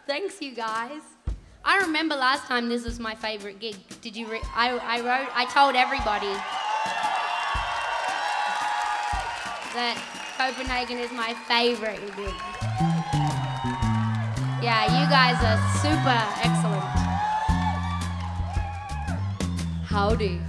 Thanks, you guys. I remember last time this was my favourite gig. Did you? I told everybody that Copenhagen is my favourite gig. Yeah, you guys are super excellent. Howdy.